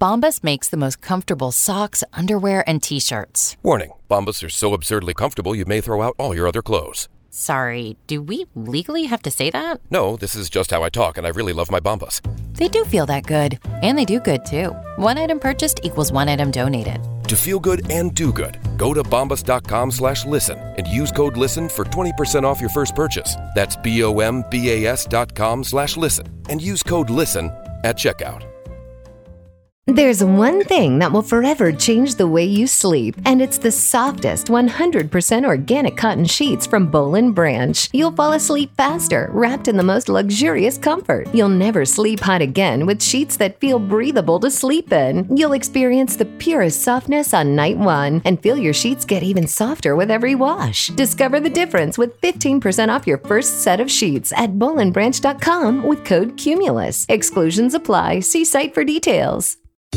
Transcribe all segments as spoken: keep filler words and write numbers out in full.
Bombas makes the most comfortable socks, underwear, and T-shirts. Warning, Bombas are so absurdly comfortable you may throw out all your other clothes. Sorry, do we legally have to say that? No, this is just how I talk, and I really love my Bombas. They do feel that good. And they do good, too. One item purchased equals one item donated. To feel good and do good, go to bombas.com slash listen and use code LISTEN for twenty percent off your first purchase. That's B-O-M-B-A-S dot com slash listen and use code LISTEN at checkout. There's one thing that will forever change the way you sleep, and it's the softest one hundred percent organic cotton sheets from Boll and Branch. You'll fall asleep faster, wrapped in the most luxurious comfort. You'll never sleep hot again with sheets that feel breathable to sleep in. You'll experience the purest softness on night one and feel your sheets get even softer with every wash. Discover the difference with fifteen percent off your first set of sheets at boll and branch dot com with code Cumulus. Exclusions apply. See site for details.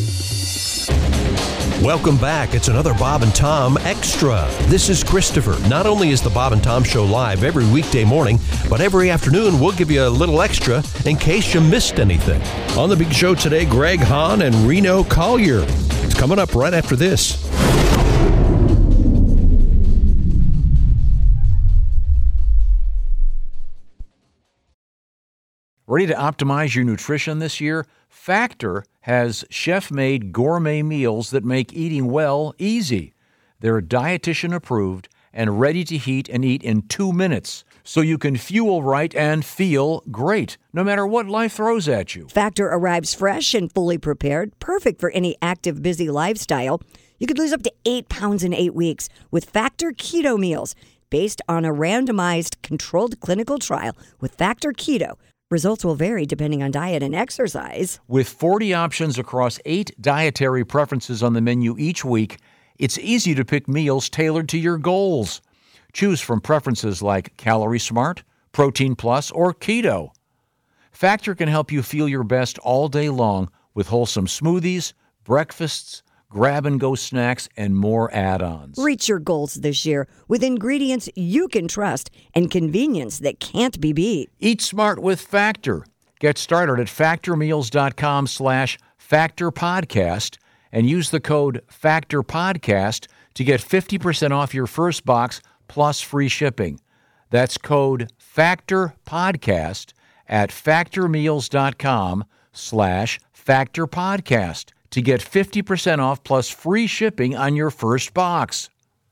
Welcome back. It's another Bob and Tom Extra. This is Christopher. Not only is the Bob and Tom Show live every weekday morning, but every afternoon we'll give you a little extra in case you missed anything. On the big show today, Greg Hahn and Reno Collier. It's coming up right after this. Ready to optimize your nutrition this year? Factor has chef-made gourmet meals that make eating well easy. They're dietitian approved and ready to heat and eat in two minutes, so you can fuel right and feel great, no matter what life throws at you. Factor arrives fresh and fully prepared, perfect for any active, busy lifestyle. You could lose up to eight pounds in eight weeks with Factor Keto Meals, based on a randomized, controlled clinical trial with Factor Keto. Results will vary depending on diet and exercise. With forty options across eight dietary preferences on the menu each week, it's easy to pick meals tailored to your goals. Choose from preferences like Calorie Smart, Protein Plus, or Keto. Factor can help you feel your best all day long with wholesome smoothies, breakfasts, grab-and-go snacks, and more add-ons. Reach your goals this year with ingredients you can trust and convenience that can't be beat. Eat smart with Factor. Get started at factormeals.com slash factorpodcast and use the code FACTORPODCAST to get fifty percent off your first box plus free shipping. That's code FACTORPODCAST at factormeals.com slash factorpodcast. to get fifty percent off plus free shipping on your first box.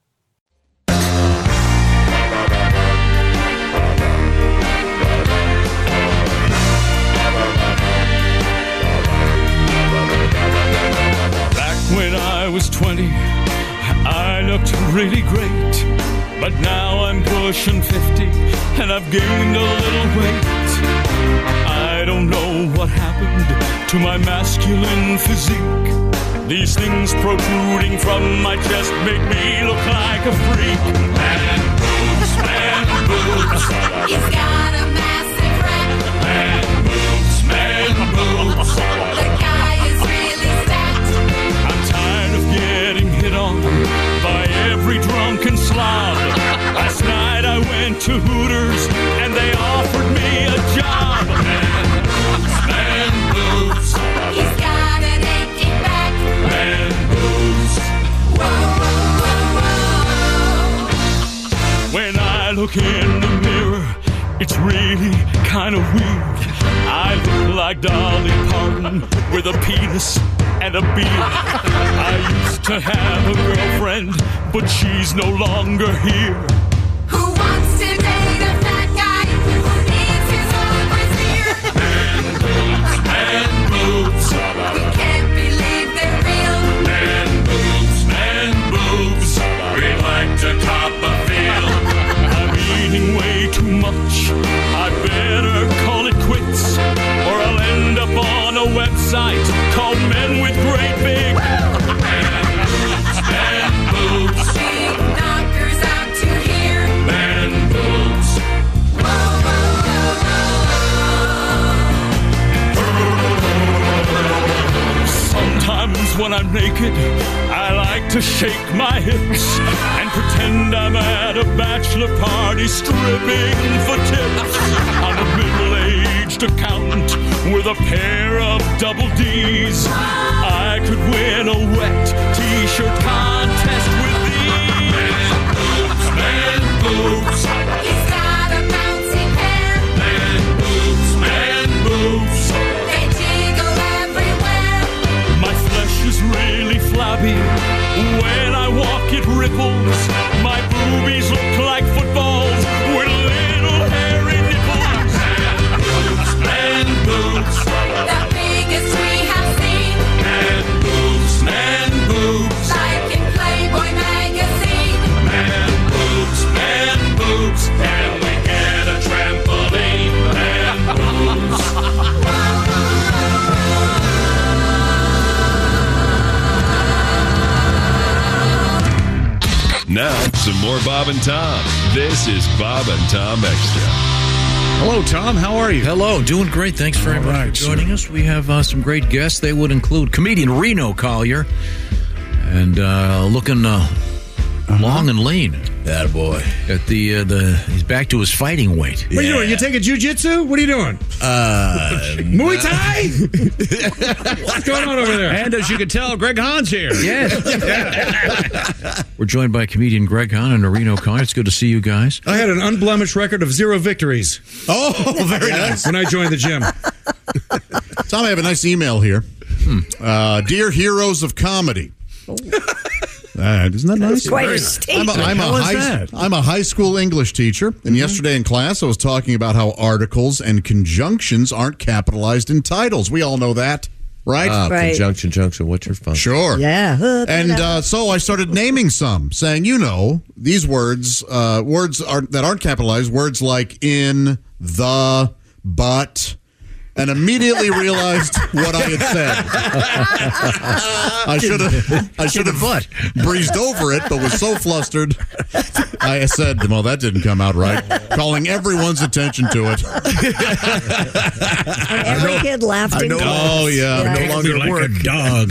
Back when I was twenty, I looked really great. But now I'm pushing fifty, and I've gained a little weight. I don't know what happened to my masculine physique. These things protruding from my chest make me look like a freak. Man boobs, man boobs. He's got a massive rack. Man boobs, man boobs. The guy is really stacked. I'm tired of getting hit on by every drunken slob. Last night I went to Hooters and they offered me a job. Man boobs, man boobs. He's got an aching back. Man boobs. Whoa, whoa, whoa, whoa. When I look in the mirror, it's really kind of weird. I look like Dolly Parton with a penis and a beard. I used to have a girlfriend, but she's no longer here. Who wants to date a fat guy who needs his own brassiere? Man boobs, man boobs. We can't believe they're real. Man boobs, man boobs. We like to top a field. I'm eating way too much. I better call it quits, or I'll end up on a website called Men with Great Big Man Boobs. Man boobs. Big knockers out to here. Man boobs. Whoa, whoa, whoa, whoa. Sometimes when I'm naked, I like to shake my hips and pretend I'm at a bachelor party stripping for tips. I'm a middle-aged accountant with a pair of double D's. I could t-shirt contest with these man boobs. He's got a bouncy pair. Man boobs, man boobs. They jiggle everywhere. My flesh is really flabby. When I walk, it ripples. My boobies look like footballs with little hairy nipples. Man boobs, The biggest we have seen. man boobs, man boobs, Like in Playboy magazine. man boobs, man boobs. Can we get a trampoline? Man boobs. Now, some more Bob and Tom. This is Bob and Tom Extra. Hello, Tom. How are you? Hello, doing great. Thanks very All much right, for joining us. We have uh, some great guests. They would include comedian Reno Collier and uh, looking uh, long and lean. That boy. At the uh, the he's back to his fighting weight. What are you doing? You taking jujitsu? What are you doing? Uh, Muay Thai? What's going on over there? And as you can tell, Greg Hahn's here. Yes. We're joined by comedian Greg Hahn and Reno Collier. It's good to see you guys. I had an unblemished record of zero victories. Oh, very nice. When I joined the gym. Tom, I have a nice email here. Hmm. Uh, Dear heroes of comedy. Uh, isn't that nice? Quite a I'm statement. a, I'm, a How is high, that? I'm a high school English teacher, and Mm-hmm. yesterday in class I was talking about how articles and conjunctions aren't capitalized in titles. We all know that, right? Right. Conjunction, junction. What's your fun? Sure. Yeah. And uh, so I started naming some, saying, you know, these words, uh, words are, that aren't capitalized, words like in, the, but, and immediately realized what I had said. I should have, I should have breezed over it, but was so flustered. I said, well, that didn't come out right. Calling everyone's attention to it. And every kid laughed in class. Oh, yeah. Yeah. No longer like work. a dog.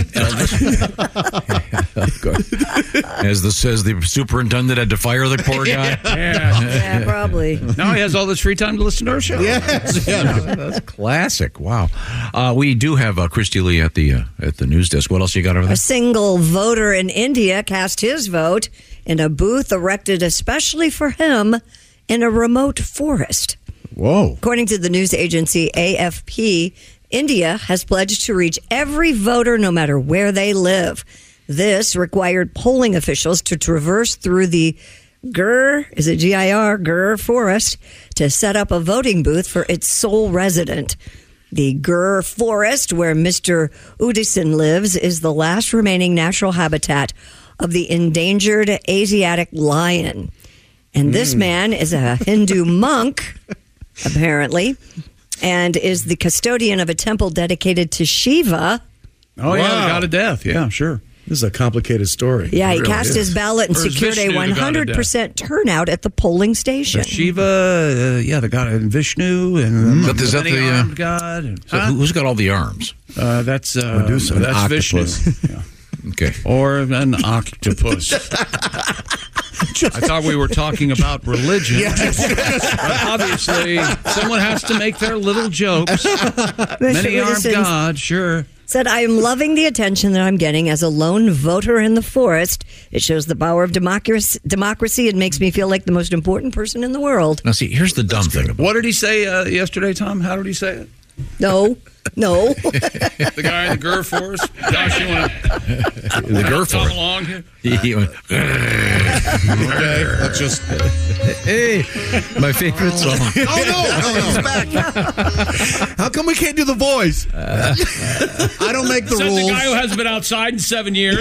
As the says the superintendent had to fire the poor guy. Yeah. Yeah, probably. Now he has all this free time to listen to our show. Yes. Yeah. That's classic. Wow. Uh, we do have uh, Christy Lee at the uh, at the news desk. What else you got over there? A single voter in India cast his vote in a booth erected especially for him in a remote forest. Whoa. According to the news agency A F P, India has pledged to reach every voter no matter where they live. This required polling officials to traverse through the Gir, is it G I R, Gir forest to set up a voting booth for its sole resident. The Gir forest, where Mister Udison lives, is the last remaining natural habitat of the endangered Asiatic lion. And this man is a Hindu monk, apparently, and is the custodian of a temple dedicated to Shiva. Oh, yeah, the god of death. Yeah, sure. This is a complicated story. Yeah, he It really cast is. his ballot and Or is secured Vishnu a the god of one hundred percent turnout at the polling station. Shiva, uh, yeah, the god of Vishnu, and But is that the, uh, many-armed god. And, So huh? who- who's got all the arms? Uh, that's uh, Medusa, an that's octopus. Vishnu. Yeah. Okay. Or an octopus. I thought we were talking about religion. But obviously, someone has to make their little jokes. Many armed Udison's God, sure. said, I am loving the attention that I'm getting as a lone voter in the forest. It shows the power of democracy, democracy and makes me feel like the most important person in the world. Now, see, here's the dumb thing about What did he say uh, yesterday, Tom? How did he say it? No, no. The guy in the Gir Forest? Josh, you want to the Gir come Forest. along here? He, he went, Okay. Let's just. hey, my favorite song. Oh, no. No, no. How come we can't do the voice? I don't make the Said rules. the guy who hasn't been outside in seven years.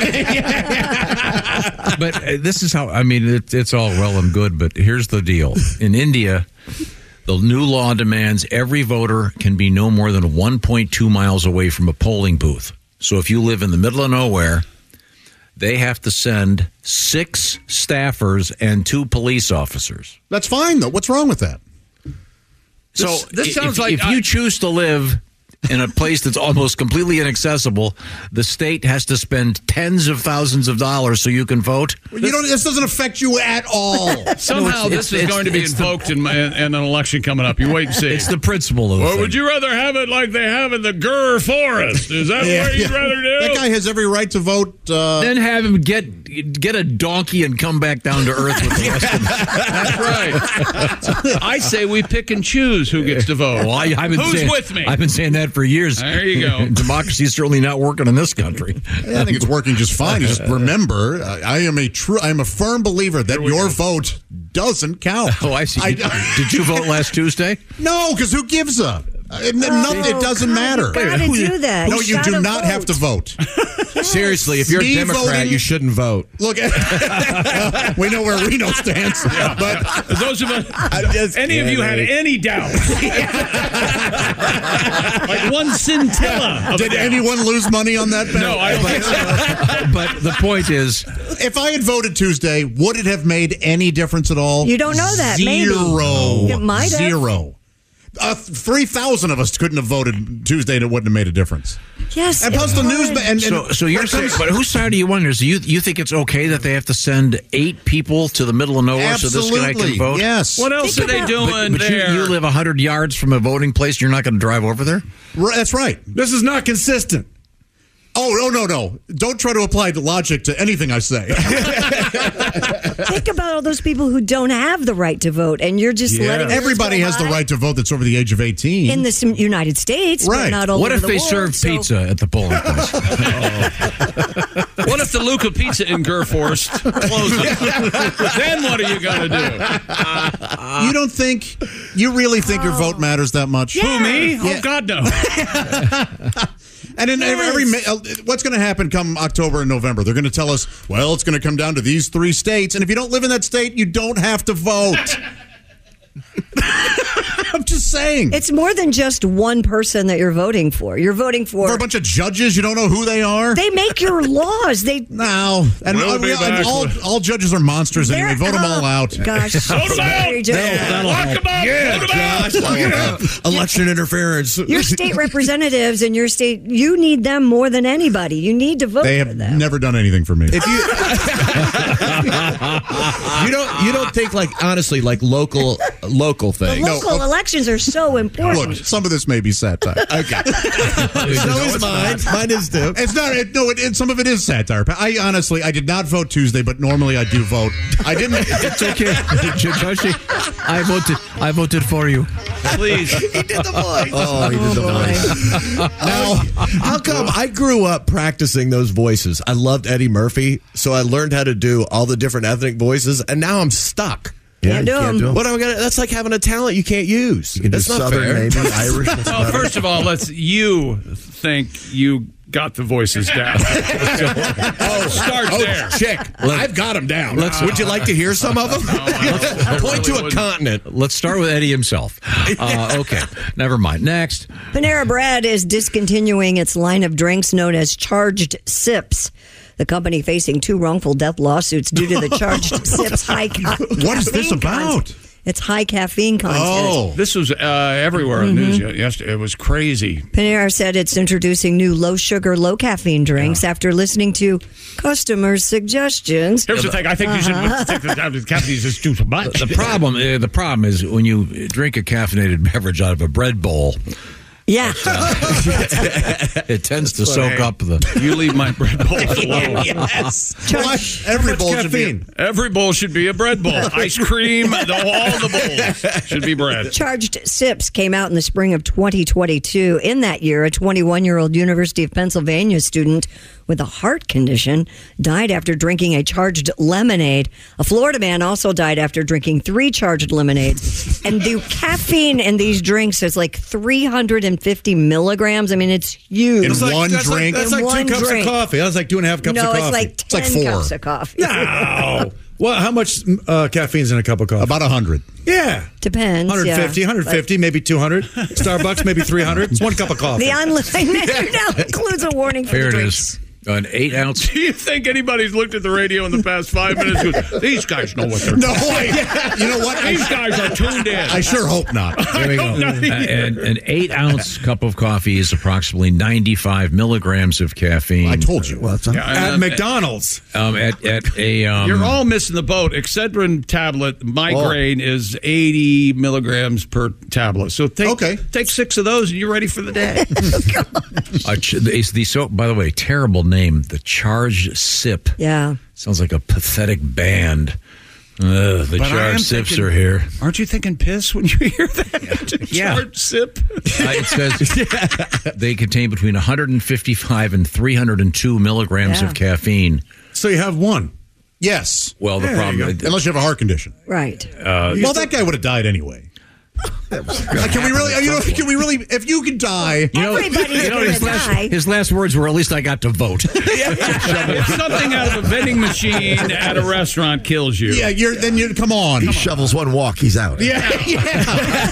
But uh, this is how, I mean, it, it's all well and good, but here's the deal. In India, the new law demands every voter can be no more than one point two miles away from a polling booth. So if you live in the middle of nowhere, they have to send six staffers and two police officers. That's fine, though. What's wrong with that? So This- this if- sounds if, like if I- you choose to live in a place that's almost completely inaccessible, the state has to spend tens of thousands of dollars so you can vote? You don't. This doesn't affect you at all. Somehow No, this it's- is going to be it's the- invoked in, my, in an election coming up. You wait and see. It's the principle of the Or thing. would you rather have it like they have in the Gurr Forest? Is that Yeah, what you'd yeah. rather do? That guy has every right to vote. Uh, Then have him get get a donkey and come back down to earth with the rest of them. That's right. I say we pick and choose who gets to vote. Well, I, I've been Who's saying, with me? I've been saying that for years. There you go. Democracy is certainly not working in this country. I think it's working just fine. Just remember, I I am a true. I am a firm believer that your vote doesn't count. Oh, I see. I- Did, did you vote last Tuesday? No, because who gives a? It, nothing, it doesn't God, matter. you gotta Who- do that. No, You you do gotta not vote. have to vote. Seriously, if you're Me a Democrat, voting- you shouldn't vote. Look, we know where Reno stands, but Those of us, just any of you had kidding. any doubt, like one scintilla. Of did doubt. anyone lose money on that bet? No, I don't think so. But the point is, If I had voted Tuesday, would it have made any difference at all? You don't know that, maybe. Zero. It might have. Zero. Uh, three thousand of us couldn't have voted Tuesday, and it wouldn't have made a difference. Yes. And it plus, the news. would. And, and so so you're saying, but whose side are you on? So you you think it's okay that they have to send eight people to the middle of nowhere so this guy Absolutely. can vote? Yes. What else Think are they about- doing But, but you, there? you live one hundred yards from a voting place. You're not going to drive over there? Right, that's right. This is not consistent. Oh, no, no, no. Don't try to apply the logic to anything I say. Think about all those people who don't have the right to vote, and you're just Yeah. letting yours Everybody go has the by right to vote that's over the age of eighteen. in the United States, but Right. not all What over if the they world, serve so- pizza at the polling place? What if the Luca Pizza in Gurr Forest closes? Then what are you going to do? You don't think, you really think your vote matters that much? Who, me? Yeah. Oh, God, no. And in Yes. every, ma- what's going to happen come October and November? They're going to tell us, well, it's going to come down to these three states, and if you don't live in that state, you don't have to vote. I'm just saying. It's more than just one person that you're voting for. You're voting for. For a bunch of judges, you don't know who they are. They make your laws. They. No, and, We'll be and back all, with- all judges are monsters anyway. They're- Vote them all out. Gosh, Vote 'em out. sorry, Joe. Lock them up. Yeah, Vote 'em out. Josh. Yeah. Election interference. Your state representatives and your state, you need them more than anybody. You need to vote They for have them. never done anything for me. If you you don't you don't think like honestly like local local the things. local No, uh, elections are so important. Look, some of this may be satire. Okay. So is mine. Mine is too. It's not. It, no, it, it, some of it is satire. I honestly, I did not vote Tuesday, but normally I do vote. I didn't. It's okay, Joshi. I voted. I voted for you. Please. He did the voice. Oh, he did the voice. Now, how come I grew up practicing those voices? I loved Eddie Murphy, so I learned how to do all the different ethnic voices, and now I'm stuck. Can't do 'em. What am I gonna? That's like having a talent you can't use. You can That's do not Southern, fair. maybe Irish. That's Well, about it. first of all, let's you think you got the voices down. Oh, Start oh, there. check. I've got them down. Let's- Would you like to hear some of them? No, I Point to really a wouldn't. continent. Let's start with Eddie himself. Uh, okay, never mind. Next. Panera Bread is discontinuing its line of drinks known as charged sips. The company facing two wrongful death lawsuits due to the charged sips high ca- What is this caffeine about? content. It's high caffeine content. Oh, This was uh, everywhere in the news yesterday. It was crazy. Panera said it's introducing new low sugar, low caffeine drinks after listening to customers' suggestions. Here's the thing. I think you should take the time to caffeine is too much. The problem, uh, the problem is when you drink a caffeinated beverage out of a bread bowl, Yeah. it tends to soak hey, up the. You leave my bread bowls alone. yes. Well, every bowl should be. Every bowl should be a bread bowl. Ice cream, the, all the bowls should be bread. Charged Sips came out in the spring of twenty twenty-two. In that year, a twenty-one-year-old University of Pennsylvania student with a heart condition died after drinking a charged lemonade. A Florida man also died after drinking three charged lemonades. And the caffeine in these drinks is like three hundred fifty milligrams. I mean, it's huge. In It's like- one that's like- drink? that's In like one two cups drink. of coffee. That's like two and a half cups no, of coffee. it's like ten like four. cups of coffee. No. Well, how much uh, caffeine's in a cup of coffee? About a hundred. Yeah. Depends. one hundred fifty, yeah. one hundred fifty, maybe two hundred. Starbucks, maybe three hundred. It's one cup of coffee. The online menu now includes a warning for Here the it drinks. is. An eight ounce. Do you think anybody's looked at the radio in the past five minutes and goes, these guys know what they're No, talking I, you know what? These guys are tuned in. I sure hope not. There we go. An, an eight ounce cup of coffee is approximately ninety-five milligrams of caffeine. I told you. Well, it's Yeah, at and, uh, McDonald's. Um, at at a um, You're all missing the boat. Excedrin tablet, migraine is eighty milligrams per tablet. So take Okay. take six of those and you're ready for the day. a ch- it's the so. By the way, terrible name. The Charged Sip. Yeah. Sounds like a pathetic band. Uh, the But I am Charged Sips thinking- are here. Aren't you thinking piss when you hear that? Yeah. Charged sip. Uh, it says they contain between one hundred fifty-five and three hundred two milligrams Yeah. of caffeine. So you have one. Yes. Well, the There problem. you Unless you have a heart condition. Right. Uh, Well, that guy would have died anyway. Like, can we really? You know, can we really? If you could die, you know, Everybody's you know, gonna his, last, die. his last words were, "At least I got to vote." If something out of a vending machine at a restaurant kills you. yeah, you're then you come on. He shovels one walk, he's out. Yeah, yeah.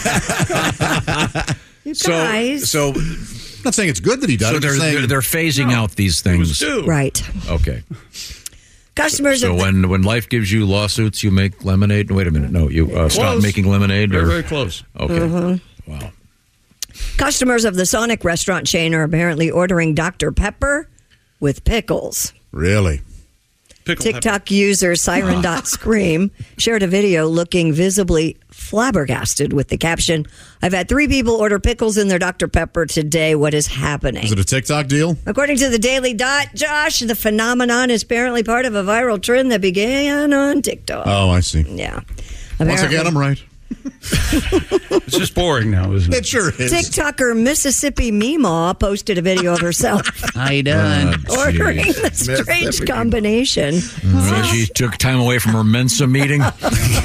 You So, guys. so, I'm not saying it's good that he died. so I'm they're, just saying they're they're phasing out these It was things. due. right. Okay. Customers So of the- when when life gives you lawsuits, you make lemonade. Wait a minute, no, you uh, stop Close. making lemonade. Very, Or very close. okay, Mm-hmm. wow. Customers of the Sonic restaurant chain are apparently ordering Doctor Pepper with pickles. really. Pickle TikTok user Siren.Scream shared a video looking visibly flabbergasted with the caption, "I've had three people order pickles in their Doctor Pepper today. What is happening?" Is it a TikTok deal? According to the Daily Dot, Josh, the phenomenon is apparently part of a viral trend that began on TikTok. Oh, I see. Yeah. Once again, I'm right. It's just boring now, isn't it? It sure is. TikToker Mississippi Meemaw posted a video of herself I done. ordering jeez. the strange combination. Uh, she took time away from her Mensa meeting. I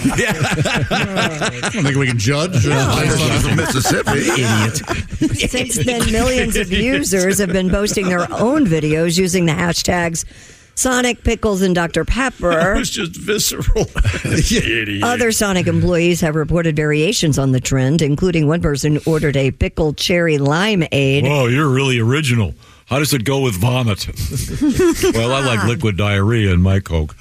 don't think we can judge. Mississippi. Idiot. Since then, millions of users have been posting their own videos using the hashtags Sonic, Pickles, and Doctor It Pepper. was just visceral. Idiot. Other Sonic employees have reported variations on the trend, including one person who ordered a pickled cherry limeade. Whoa, you're really original. How does it go with vomit? Well, I like liquid diarrhea in my Coke.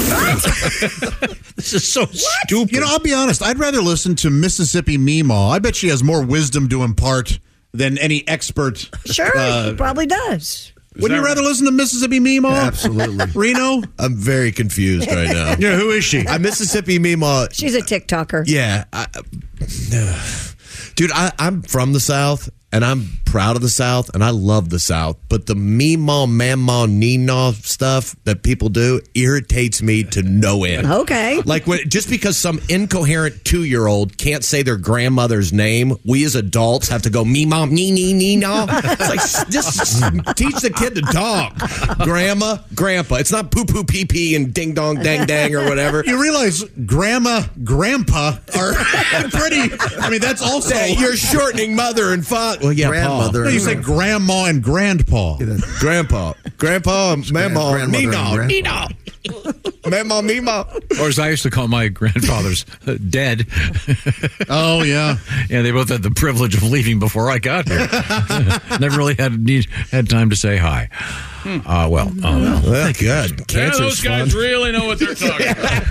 This is so stupid. You know, I'll be honest. I'd rather listen to Mississippi Meemaw. I bet she has more wisdom to impart than any expert. Sure, Uh, he probably does. Wouldn't you rather listen to Mississippi Meemaw? Absolutely. Reno? I'm very confused right now. Yeah, who is she? I'm Mississippi Meemaw. She's a TikToker. Yeah. I, dude, I, I'm from the South, and I'm proud of the South, and I love the South. But the Meemaw, Mamaw, Neenaw stuff that people do irritates me to no end. Okay. Like, when, just because some incoherent two-year-old can't say their grandmother's name, we as adults have to go, Meemaw, nee, nee, nee, no. It's like, just teach the kid to talk. Grandma, grandpa. It's not poo-poo, pee-pee, and ding-dong, dang-dang, or whatever. You realize grandma, grandpa are pretty. I mean, that's also. You're shortening mother and father. Well, yeah, Grandmother. No, you say grandma and grandpa. Grandpa. Grandpa, Mama, grandmother and Nino, grandpa. Nino. Mama, Mima. Or as I used to call my grandfathers, uh, dead. Oh, yeah. Yeah, they both had the privilege of leaving before I got here. Never really had need, had time to say hi. Uh, well, um, Well, good. Yeah, Cancer's those guys fun. really know what they're talking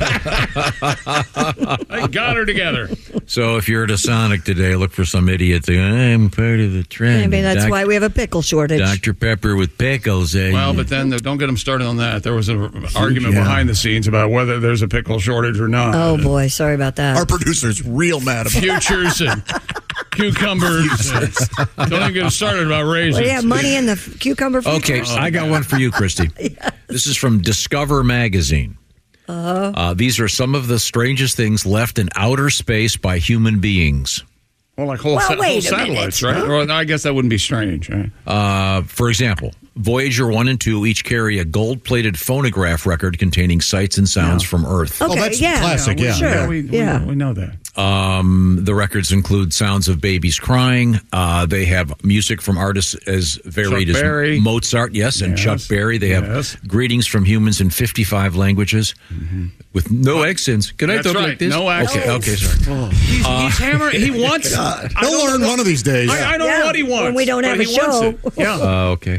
about. They got her together. so if you're at a Sonic today, look for some idiot to, I'm part of the trend. Maybe that's Doc- why we have a pickle shortage. Doctor Pepper with pickles. Eh? Well, but then uh, don't get them started on that. There was an argument behind the scenes about whether there's a pickle shortage or not. Oh, boy. Sorry about that. Our producer's real mad about it. Futures and cucumbers. Don't even get us started about raisins. Well, do you have money in the f- cucumber fruit? Okay, I got one for you, Christy. This is from Discover Magazine. Uh-huh. Uh, these are some of the strangest things left in outer space by human beings. Well, like whole, Well, sa- wait whole a satellites, minute. right? Well, I guess that wouldn't be strange, right? Uh, for example, Voyager one and two each carry a gold-plated phonograph record containing sights and sounds from Earth. Okay, Oh, that's yeah. classic, we, yeah. Sure. we, we, Yeah. we know that. Um, the records include sounds of babies crying. Uh, they have music from artists as varied Chuck as Berry. Mozart, yes, and Yes. Chuck Berry. They have Yes. greetings from humans in fifty-five languages with no accents. Can I That's talk right. like this? No Okay, accents. okay, sorry. He's, he's hammering. He wants. I He'll don't learn know- one of these days. I, I don't Yeah, know what he wants. when we don't but have a he wants show. it. Yeah. Uh, okay.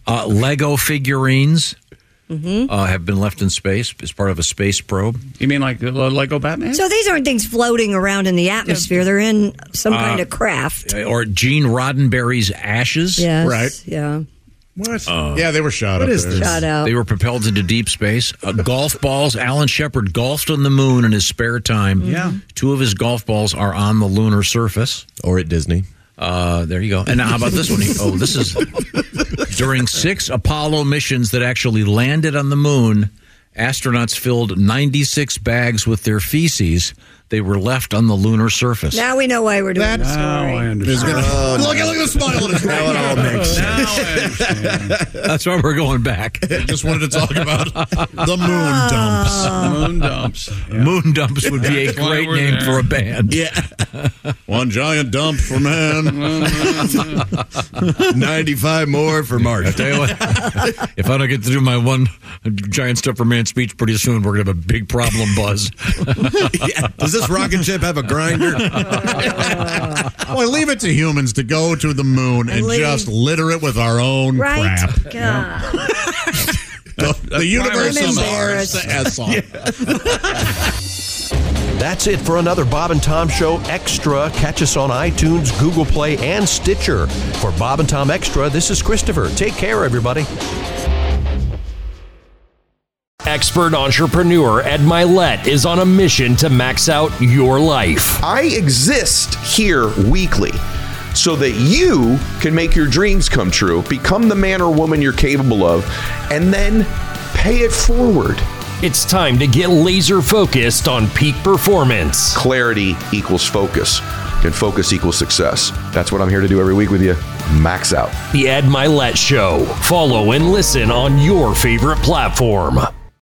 Uh, Lego figurines Mm-hmm. uh, have been left in space as part of a space probe. You mean like the Lego Batman? So these aren't things floating around in the atmosphere. They're in some Uh, kind of craft. Or Gene Roddenberry's ashes. Yes. Right. Yeah. What? Uh, yeah, they were shot What up is there. this? Shot out. They were propelled into deep space. Uh, golf balls. Alan Shepard golfed on the moon in his spare time. Yeah. Two of his golf balls are on the lunar surface. Or at Disney. Uh, there you go. And now, how about this one? Oh, this is during six Apollo missions that actually landed on the moon. Astronauts filled ninety-six bags with their feces. They were left on the lunar surface. Now we know why we're doing this Now story. I understand. Oh, look, look at the smile on his face. Now it all makes sense. Now I understand. That's why we're going back. Just wanted to talk about the moon dumps. Moon dumps. Yeah. Moon dumps would be a That's why great we're name there. for a band. Yeah. One giant dump for man. ninety-five more for March. I tell you what, if I don't get to do my one giant stuff for man speech pretty soon, we're going to have a big problem, Buzz. Yeah. Does this rocket ship have a grinder? Boy, leave it to humans to go to the moon and Leave- just litter it with our own Right? crap. God. The, the universe I'm is ours embarrassed. to S off. That's it for another Bob and Tom Show Extra. Catch us on iTunes, Google Play, and Stitcher. For Bob and Tom Extra, this is Christopher. Take care, everybody. Expert entrepreneur Ed Milet is on a mission to max out your life. I exist here weekly so that you can make your dreams come true, become the man or woman you're capable of, and then pay it forward. It's time to get laser focused on peak performance. Clarity equals focus, and focus equals success. That's what I'm here to do every week with you. Max out. The Ed Milet Show. Follow and listen on your favorite platform.